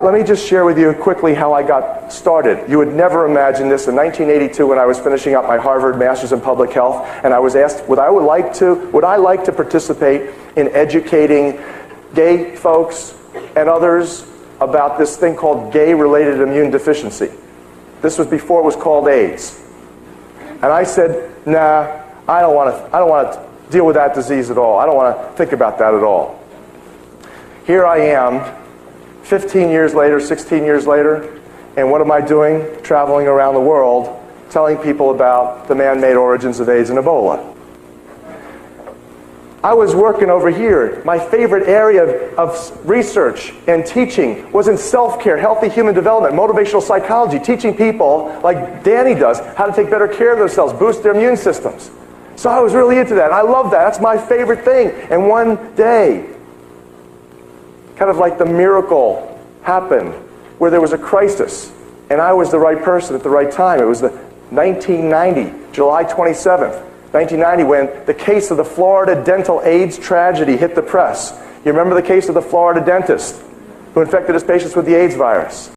let me just share with you quickly how I got started. You would never imagine this. In 1982, when I was finishing up my Harvard Master's in Public Health, and I was asked, would I like to participate in educating gay folks and others about this thing called gay-related immune deficiency. This was before it was called AIDS. And I said, nah, I don't want to deal with that disease at all. I don't want to think about that at all. Here I am, 15 years later, 16 years later, and what am I doing? Traveling around the world, telling people about the man-made origins of AIDS and Ebola. I was working over here. My favorite area of research and teaching was in self-care, healthy human development, motivational psychology, teaching people, like Danny does, how to take better care of themselves, boost their immune systems. So I was really into that. I love that. That's my favorite thing. And one day, kind of like the miracle happened, where there was a crisis, and I was the right person at the right time. It was the 1990, July 27th. 1990, when the case of the Florida dental AIDS tragedy hit the press. You remember the case of the Florida dentist who infected his patients with the AIDS virus?